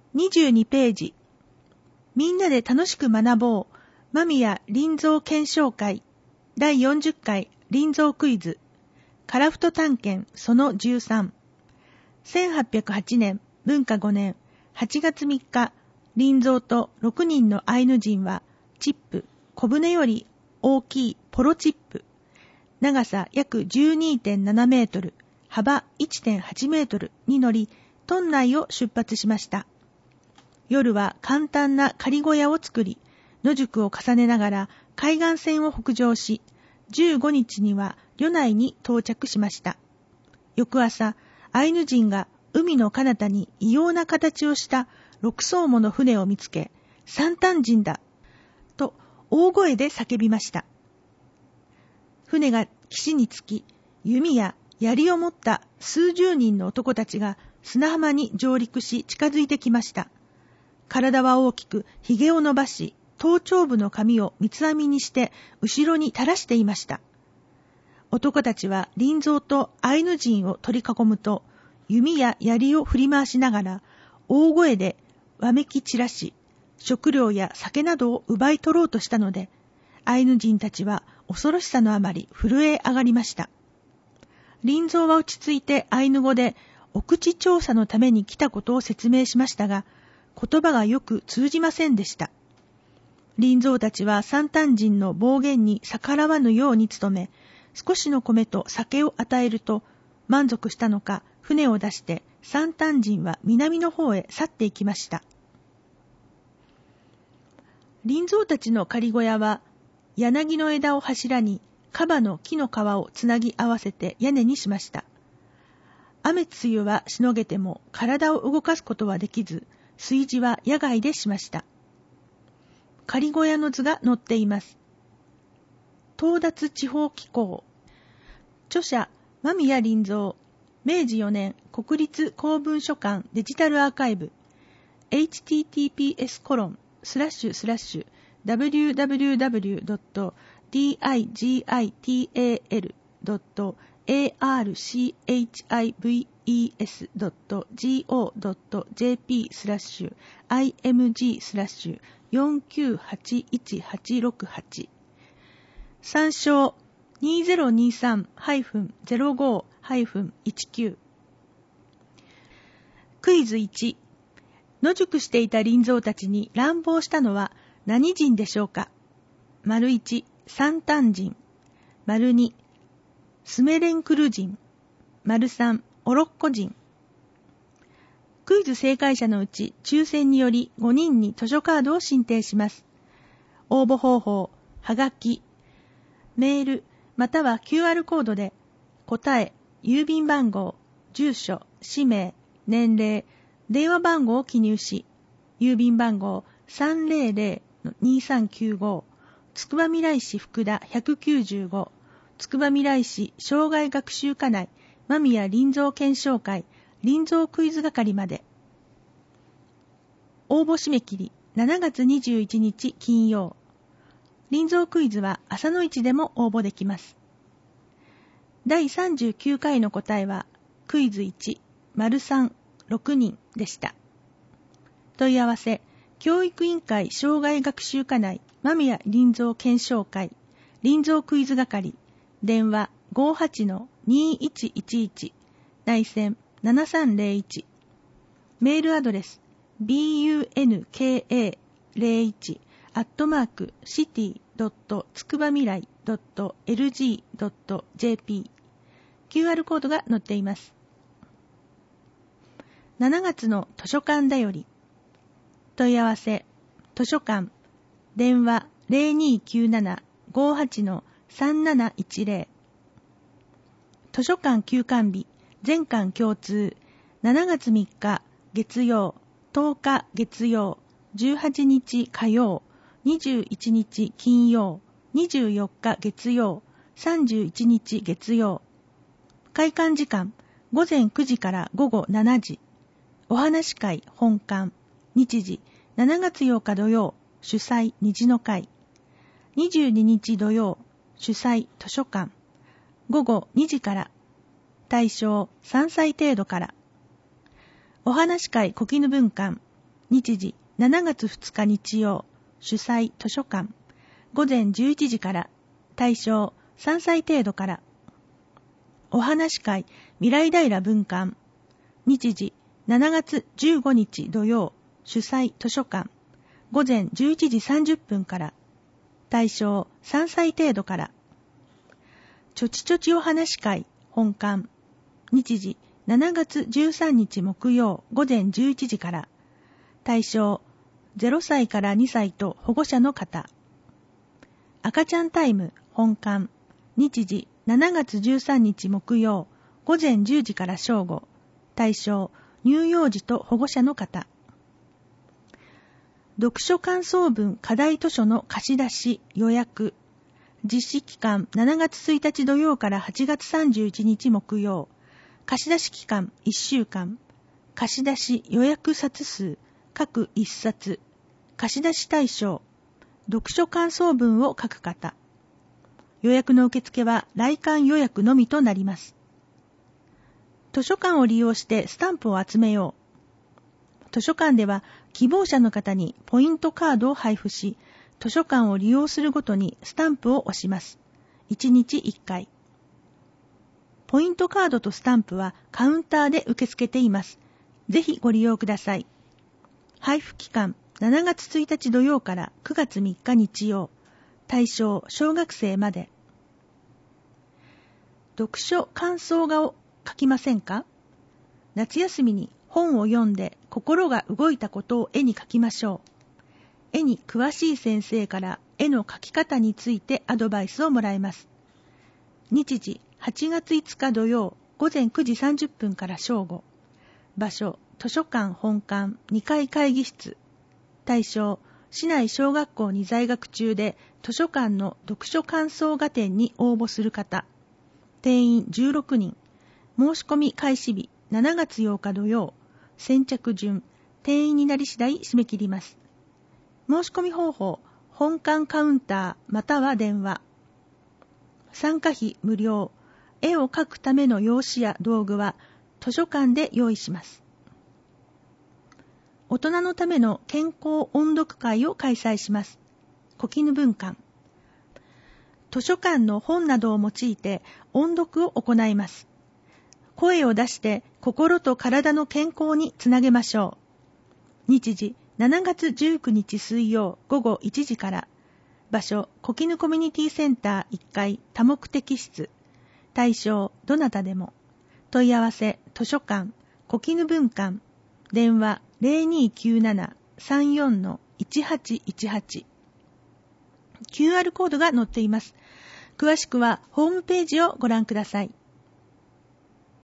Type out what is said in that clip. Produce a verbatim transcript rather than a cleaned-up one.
にじゅうにページ。みんなで楽しく学ぼう。間宮林蔵検証会だいよんじゅっかい林蔵クイズ。カラフト探検そのじゅうさん。せんはっぴゃくはちねん文化ごねんはちがつみっか、林蔵とろくにんのアイヌ人はチップ、小舟より大きいポロチップ、長さ約 じゅうにてんななメートル、幅 いってんはちメートルに乗り、トン内を出発しました。夜は簡単な仮小屋を作り、野宿を重ねながら海岸線を北上し、じゅうごにちには旅内に到着しました。翌朝、アイヌ人が海の彼方に異様な形をした六艘もの船を見つけ、サンタン人だと大声で叫びました。船が岸に着き、弓や槍を持った数十人の男たちが砂浜に上陸し近づいてきました。体は大きく、髭を伸ばし、頭頂部の髪を三つ編みにして後ろに垂らしていました。男たちは林蔵とアイヌ人を取り囲むと、弓や槍を振り回しながら大声でわめき散らし、食料や酒などを奪い取ろうとしたので、アイヌ人たちは恐ろしさのあまり震え上がりました。林蔵は落ち着いてアイヌ語でお口調査のために来たことを説明しましたが、言葉がよく通じませんでした。林蔵たちはサンタン人の暴言に逆らわぬように努め、少しの米と酒を与えると、満足したのか船を出してサンタン人は南の方へ去っていきました。林蔵たちの仮小屋は柳の枝を柱にカバの木の皮をつなぎ合わせて屋根にしました。雨露はしのげても体を動かすことはできず、炊事は野外でしました。仮小屋の図が載っています。東達地方機構。著者、間宮林蔵。めいじよねん国立公文書館デジタルアーカイブ。エイチティーティーピーエスコロンスラッシュスラッシュダブリューダブリューダブリュードットディーアイジーアイティーエーエルドットエーアールシーエイチアイブイイーエスドットジーオードットジェーピースラッシュアイエムジースラッシュよんきゅうはちいちはちろくはち。参照 にせんにじゅうさん ゼロご いちきゅう。クイズいち。野宿していた林蔵たちに乱暴したのは何人でしょうか。丸いち、サンタン人。丸に、スメレンクル人。丸さん、オロッコ人。クイズ正解者のうち抽選によりごにんに図書カードを進呈します。応募方法、はがき、メール、または キューアール コードで答え、郵便番号、住所、氏名、年齢、電話番号を記入し、郵便番号 さんぜろぜろにさんきゅうご、つくばみらい市福田ひゃくきゅうじゅうご、つくばみらい市障害学習課内間宮林蔵検証会林蔵クイズ係まで。応募締め切りしちがつにじゅういちにち金曜。林蔵クイズは朝の一でも応募できます。だいさんじゅうきゅうかいの答えはクイズいち、丸さん、ろくにんでした。問い合わせ、教育委員会障害学習課内間宮林蔵検証会林蔵クイズ係、電話 ごーはちのにーいちいちいち、内線ななさんぜろいち、メールアドレス ビーユーエヌケーエーゼロいち アットマークシティドットつくばみらいドットエルジードットジェーピー。 キューアール コードが載っています。しちがつの図書館だより。問い合わせ、図書館、電話 ゼロにーきゅうなな ごーはちのさんなないちぜろ。図書館休館日、全館共通、しちがつみっか月曜、とおか月曜、じゅうはちにち火曜、にじゅういちにち金曜、にじゅうよっか月曜、さんじゅういちにち月曜。開館時間、ごぜんくじからごごしちじ。お話会本館、日時、しちがつようか土曜、主催虹の会。にじゅうににち土曜、主催図書館。ごごにじから。対象さんさい程度から。お話会小絹文館。 日時しちがつふつか日曜、主催図書館、午前じゅういちじから、対象さんさい程度から。お話会未来平文館、日時しちがつじゅうごにち土曜、主催図書館、午前じゅういちじさんじゅっぷんから、対象さんさい程度から。ちょちちょちお話会本館、日時しちがつじゅうさんにち木曜午前じゅういちじから、対象ゼロさいからにさいと保護者の方。赤ちゃんタイム本館、日時しちがつじゅうさんにち木曜午前じゅうじから正午、対象乳幼児と保護者の方。読書感想文課題図書の貸し出し予約、実施期間しちがつついたち土曜からはちがつさんじゅういちにち木曜、貸し出し期間いっしゅうかん、貸し出し予約冊数各いっさつ、貸し出し対象、読書感想文を書く方。予約の受付は来館予約のみとなります。図書館を利用してスタンプを集めよう。図書館では希望者の方にポイントカードを配布し、図書館を利用するごとにスタンプを押します。いちにちいっかい。ポイントカードとスタンプはカウンターで受け付けています。ぜひご利用ください。配布期間しちがつついたち土曜からくがつみっか日曜。対象小学生まで。読書感想画を書きませんか？夏休みに本を読んで心が動いたことを絵に描きましょう。絵に詳しい先生から絵の描き方についてアドバイスをもらえます。日時はちがついつか土曜午前くじさんじゅっぷんから正午。場所図書館本館にかい会議室。対象市内小学校に在学中で図書館の読書感想画展に応募する方。定員じゅうろくにん。申し込み開始日しちがつようか土曜。先着順。定員になり次第締め切ります。申し込み方法、本館カウンターまたは電話。参加費無料。絵を描くための用紙や道具は図書館で用意します。大人のための健康音読会を開催します。小絹文館。図書館の本などを用いて音読を行います。声を出して心と体の健康につなげましょう。日時しちがつじゅうくにち水曜午後いちじから。場所小絹コミュニティセンターいっかい多目的室。対象どなたでも。問い合わせ図書館小絹文館。電話 ゼロにーきゅうなな さんよん いちはちいちはち。キューアール コードが載っています。詳しくはホームページをご覧ください。